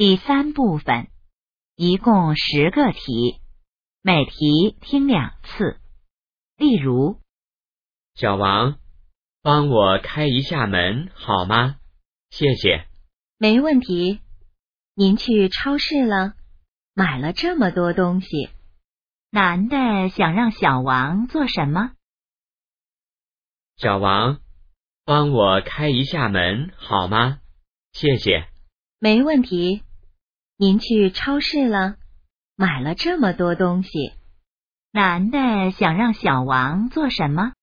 第3部分，一共10个题，每题听2次。例如， 小王，帮我开一下门好吗？谢谢。 没问题。您去超市了？买了这么多东西。男的想让小王做什么？ 小王，帮我开一下门好吗？谢谢。 没问题。您去超市了？买了这么多东西。男的想让小王做什么？